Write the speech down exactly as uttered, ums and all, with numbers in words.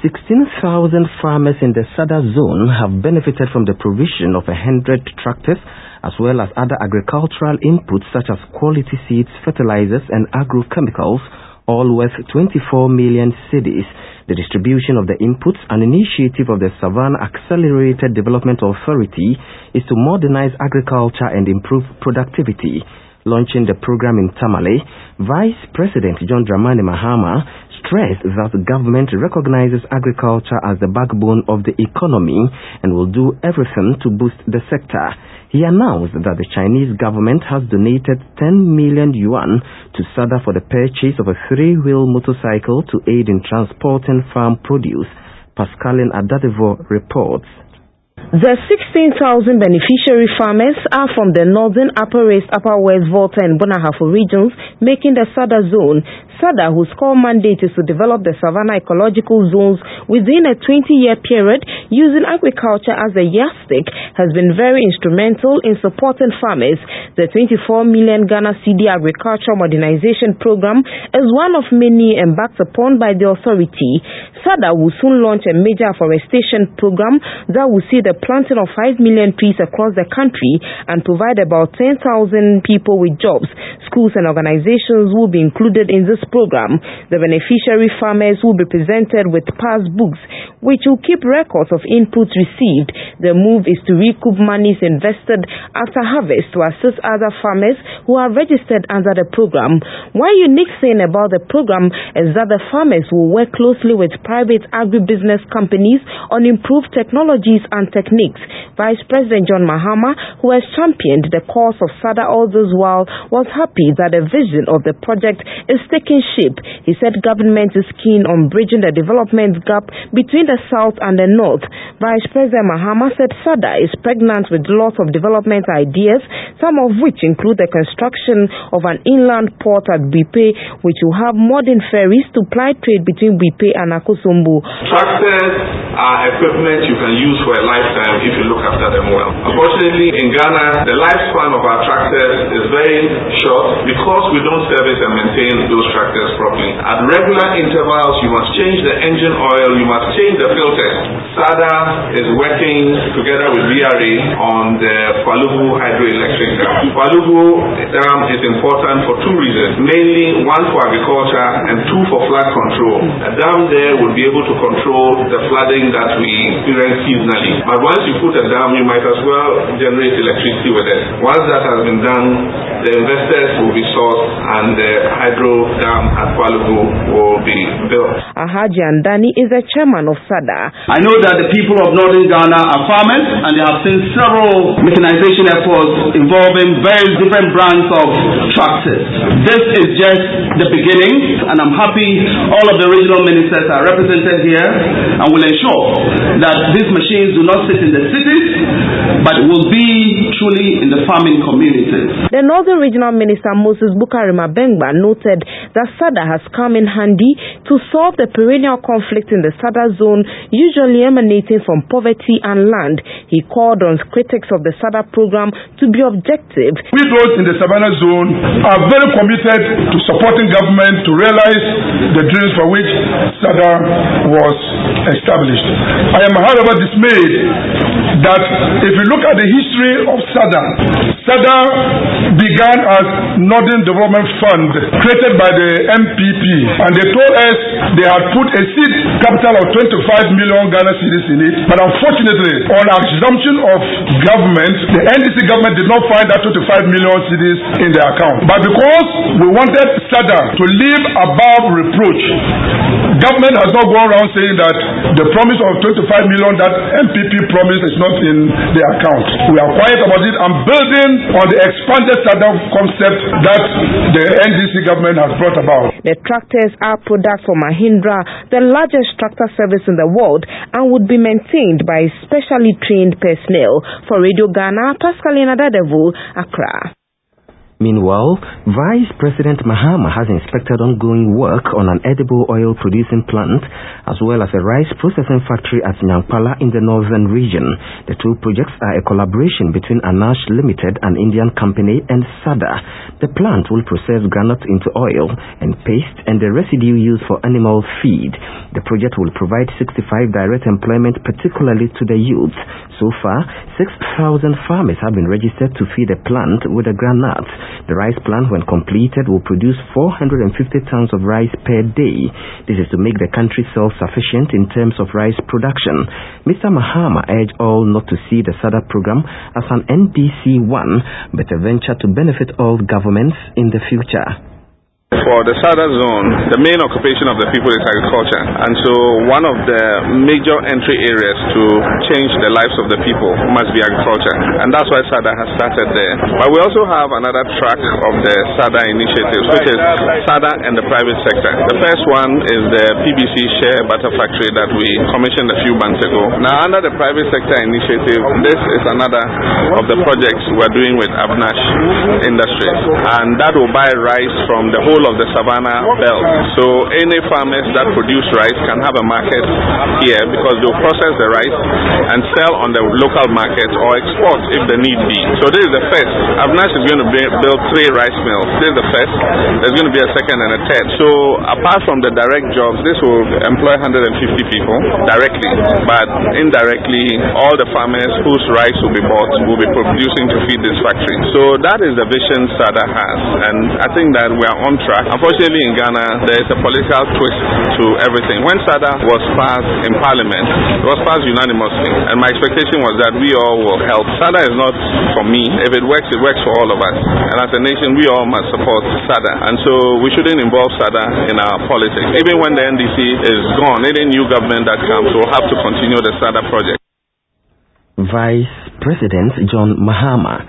sixteen thousand farmers in the SADA zone have benefited from the provision of one hundred tractors as well as other agricultural inputs such as quality seeds, fertilizers and agrochemicals, all worth twenty-four million cedis. The distribution of the inputs, an initiative of the Savannah Accelerated Development Authority, is to modernize agriculture and improve productivity. Launching the program in Tamale, Vice President John Dramani Mahama stressed that the government recognizes agriculture as the backbone of the economy and will do everything to boost the sector. He announced that the Chinese government has donated ten million yuan to SADA for the purchase of a three-wheel motorcycle to aid in transporting farm produce. Pascaline Adadevo reports. The sixteen thousand beneficiary farmers are from the northern, upper west, upper west, Volta and Bonahafo regions, making the SADA zone. SADA, whose core mandate is to develop the Savannah ecological zones within a twenty-year period using agriculture as a yardstick, has been very instrumental in supporting farmers. The twenty-four million Ghana cedi agricultural modernization program is one of many embarked upon by the authority. SADA will soon launch a major afforestation program that will see the planting of five million trees across the country and provide about ten thousand people with jobs. Schools and organizations will be included in this program. The beneficiary farmers will be presented with pass books, which will keep records of inputs received. The move is to recoup monies invested after harvest to assist other farmers who are registered under the program. One unique thing about the program is that the farmers will work closely with private agribusiness companies on improved technologies and techniques. Vice President John Mahama, who has championed the cause of SADA all this while, was happy that the vision of the project is taking shape. He said government is keen on bridging the development gap between the south and the north. Vice President Mahama said SADA is pregnant with lots of development ideas, some of which include the construction of an inland port at Bipe, which will have modern ferries to ply trade between Bipe and Akosombo. Tractors are equipment you can use for a lifetime if you look after them well. Unfortunately, in Ghana, the lifespan of our tractors is very short because we don't service and maintain those tractors properly. At regular intervals, you must change the engine oil, you must change the filters. SADA is working together with V R A on the Kwalugu hydroelectric dam. Kwalugu dam is important for two reasons, mainly one for agriculture and two for flood control. A dam there will be able to control the flooding that we experience seasonally. But once you put a dam, you might as well generate electricity with it. Once that has been done, the investors will be sought and the hydro dam at Kwalugu will be built. Ahaji Andani is the chairman of SADA. I know that the people of northern Ghana are farmers and they have seen several mechanization efforts involving very different brands of tractors. This is just the beginning, and I'm happy all of the regional ministers are represented here and will ensure that these machines do not sit in the cities but will be truly in the farming communities. The Northern Regional Minister Moses Bukari Mabengba noted that SADA has come in handy to solve the perennial conflict in the SADA zone, usually emanating from poverty and land. He called on critics of the SADA program to be objective. We those in the Savannah zone are very committed to supporting government to realize the dreams for which SADA was established. I am however dismayed that if you look at the history of SADA, SADA began as Northern Development Fund created by the M P P, and they told us they had put a seed capital of twenty-five million Ghana cedis in it, but unfortunately on assumption of government, the N D C government did not find that twenty-five million cedis in their account. But because we wanted SADA to live above reproach, government has not gone around saying that the promise of twenty-five million that M P P promised is not in the account. We are quiet about it and building on the expanded SADA concept that the N D C government has brought about. The tractors are products for Mahindra, the largest tractor service in the world, and would be maintained by specially trained personnel. For Radio Ghana, Pascaline Adadevo, Accra. Meanwhile, Vice President Mahama has inspected ongoing work on an edible oil producing plant as well as a rice processing factory at Nyankpala in the northern region. The two projects are a collaboration between Anash Limited, an Indian company, and SADA. The plant will process groundnut into oil and paste and the residue used for animal feed. The project will provide sixty-five direct employment, particularly to the youth. So far, six thousand farmers have been registered to feed the plant with the groundnut. The rice plant, when completed, will produce four hundred fifty tons of rice per day. This is to make the country self-sufficient in terms of rice production. Mister Mahama urged all not to see the SADA program as an N D C one, but a venture to benefit all governments in the future. For the SADA zone, the main occupation of the people is agriculture, and so one of the major entry areas to change the lives of the people must be agriculture, and that's why SADA has started there. But we also have another track of the SADA initiatives, which is SADA and the private sector. The first one is the P B C Share Butter Factory that we commissioned a few months ago. Now, under the private sector initiative, this is another of the projects we're doing with Avnash Industries, and that will buy rice from the whole of the Savannah belt. So any farmers that produce rice can have a market here because they'll process the rice and sell on the local market or export if the need be. So this is the first. Avnash is going to build three rice mills. This is the first. There's going to be a second and a third. So apart from the direct jobs, this will employ one hundred fifty people directly, but indirectly all the farmers whose rice will be bought will be producing to feed this factory. So that is the vision SADA has, and I think that we are on track. Unfortunately, in Ghana, there is a political twist to everything. When SADA was passed in Parliament, it was passed unanimously, and my expectation was that we all will help. SADA is not for me. If it works, it works for all of us. And as a nation, we all must support SADA. And so we shouldn't involve SADA in our politics. Even when the N D C is gone, any new government that comes will have to continue the SADA project. Vice President John Mahama.